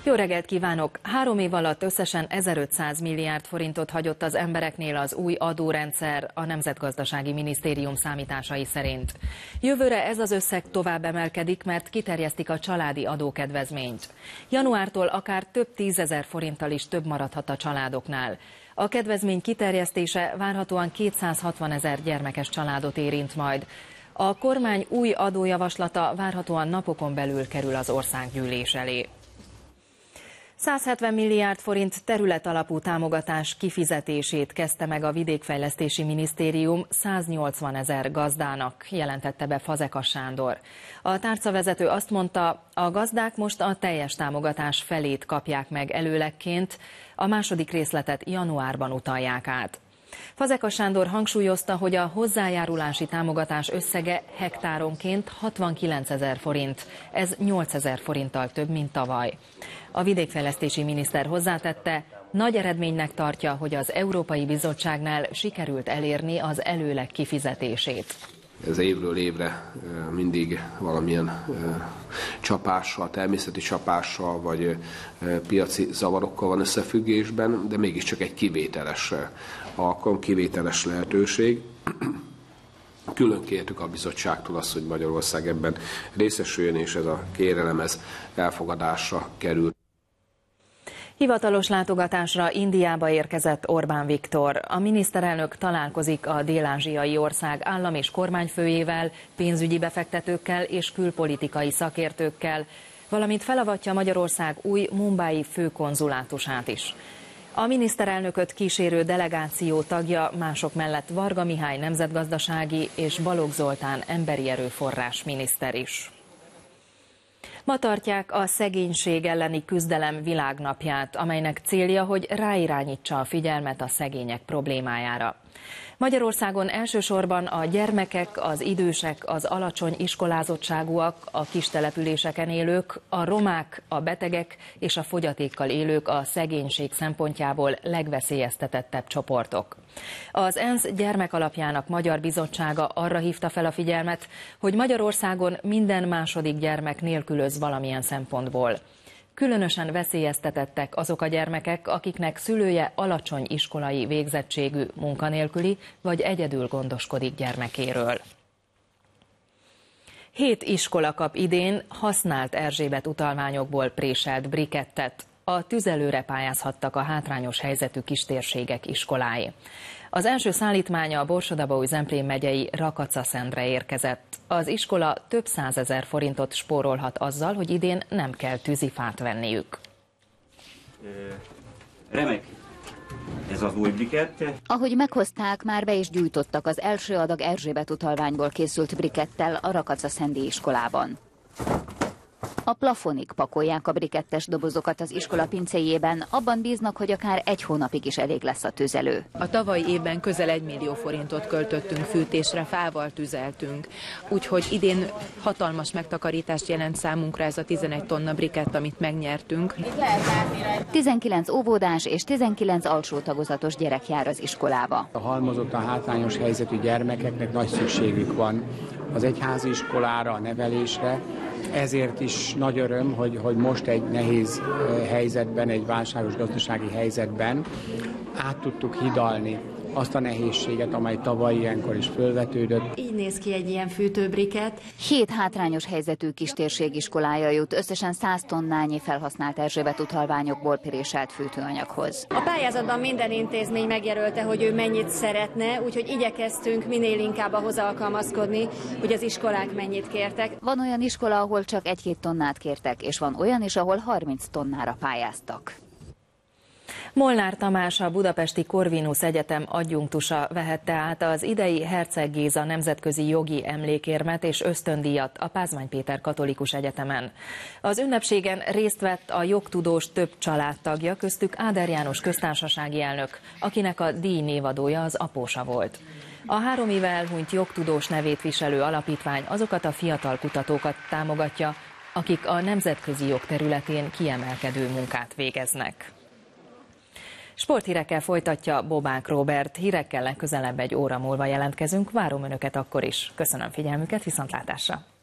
Jó reggelt kívánok! 3 év alatt összesen 1500 milliárd forintot hagyott az embereknél az új adórendszer a Nemzetgazdasági Minisztérium számításai szerint. Jövőre ez az összeg tovább emelkedik, mert kiterjesztik a családi adókedvezményt. Januártól akár több 10 000 forinttal is több maradhat a családoknál. A kedvezmény kiterjesztése várhatóan 260 000 gyermekes családot érint majd. A kormány új adójavaslata várhatóan napokon belül kerül az országgyűlés elé. 170 milliárd forint területalapú támogatás kifizetését kezdte meg a Vidékfejlesztési Minisztérium 180 000 gazdának, jelentette be Fazekas Sándor. A tárcavezető azt mondta, a gazdák most a teljes támogatás felét kapják meg előlegként, a második részletet januárban utalják át. Fazekas Sándor hangsúlyozta, hogy a hozzájárulási támogatás összege hektáronként 69 000 forint, ez 8 000 forinttal több, mint tavaly. A vidékfejlesztési miniszter hozzátette, nagy eredménynek tartja, hogy az Európai Bizottságnál sikerült elérni az előleg kifizetését. Ez évről évre mindig valamilyen csapással, természeti csapással vagy piaci zavarokkal van összefüggésben, de mégiscsak egy kivételes alkalom, kivételes lehetőség. Külön kértük a bizottságtól azt, hogy Magyarország ebben részesüljön, és ez a kérelem elfogadásra került. Hivatalos látogatásra Indiába érkezett Orbán Viktor. A miniszterelnök találkozik a dél-ázsiai ország állam- és kormányfőjével, pénzügyi befektetőkkel és külpolitikai szakértőkkel, valamint felavatja Magyarország új mumbai főkonzulátusát is. A miniszterelnököt kísérő delegáció tagja mások mellett Varga Mihály nemzetgazdasági és Balogh Zoltán emberi erőforrás miniszter is. Ma tartják a szegénység elleni küzdelem világnapját, amelynek célja, hogy ráirányítsa a figyelmet a szegények problémájára. Magyarországon elsősorban a gyermekek, az idősek, az alacsony iskolázottságúak, a kistelepüléseken élők, a romák, a betegek és a fogyatékkal élők a szegénység szempontjából legveszélyeztetettebb csoportok. Az ENSZ gyermekalapjának Magyar Bizottsága arra hívta fel a figyelmet, hogy Magyarországon minden második gyermek nélkülöz valamilyen szempontból. Különösen veszélyeztetettek azok a gyermekek, akiknek szülője alacsony iskolai végzettségű, munkanélküli vagy egyedül gondoskodik gyermekéről. 7 iskola kap idén használt Erzsébet utalványokból préselt brikettet. A tüzelőre pályázhattak a hátrányos helyzetű kistérségek iskolái. Az első szállítmánya a Borsod-Abaúj-Zemplén megyei Rakacaszendre érkezett. Az iskola több 100 000 forintot spórolhat azzal, hogy idén nem kell tűzifát venniük. Remek. Ez az új brikett. Ahogy meghozták, már be is gyújtottak az első adag Erzsébet utalványból készült brikettel a Rakacaszendi iskolában. A plafonig pakolják a brikettes dobozokat az iskola pincéjében, abban bíznak, hogy akár 1 hónapig is elég lesz a tüzelő. A tavalyi évben közel 1 millió forintot költöttünk fűtésre, fával tüzeltünk. Úgyhogy idén hatalmas megtakarítást jelent számunkra ez a 11 tonna brikett, amit megnyertünk. 19 óvodás és 19 alsó tagozatos gyerek jár az iskolába. A halmozottan hátrányos helyzetű gyermekeknek nagy szükségük van az egyházi iskolára, a nevelésre. Ezért is nagy öröm, hogy most egy nehéz helyzetben, egy válságos gazdasági helyzetben át tudtuk hidalni azt a nehézséget, amely tavaly ilyenkor is fölvetődött. Így néz ki egy ilyen fűtőbriket. 7 hátrányos helyzetű kistérség iskolája jut összesen 100 tonnányi felhasznált Erzsébet utalványokból préselt fűtőanyaghoz. A pályázatban minden intézmény megjelölte, hogy ő mennyit szeretne, úgyhogy igyekeztünk minél inkább ahhoz alkalmazkodni, hogy az iskolák mennyit kértek. Van olyan iskola, ahol csak 1-2 tonnát kértek, és van olyan is, ahol 30 tonnára pályáztak. Molnár Tamás, a Budapesti Corvinus Egyetem adjunktusa vehette át az idei Herceg Géza nemzetközi jogi emlékérmet és ösztöndíjat a Pázmány Péter Katolikus Egyetemen. Az ünnepségen részt vett a jogtudós több családtagja, köztük Áder János köztársasági elnök, akinek a díj névadója az apósa volt. A 3 éve elhunyt jogtudós nevét viselő alapítvány azokat a fiatal kutatókat támogatja, akik a nemzetközi jog területén kiemelkedő munkát végeznek. Sporthírekkel folytatja Bobák Róbert. Hírekkel legközelebb 1 óra múlva jelentkezünk. Várom Önöket akkor is. Köszönöm figyelmüket, viszontlátásra!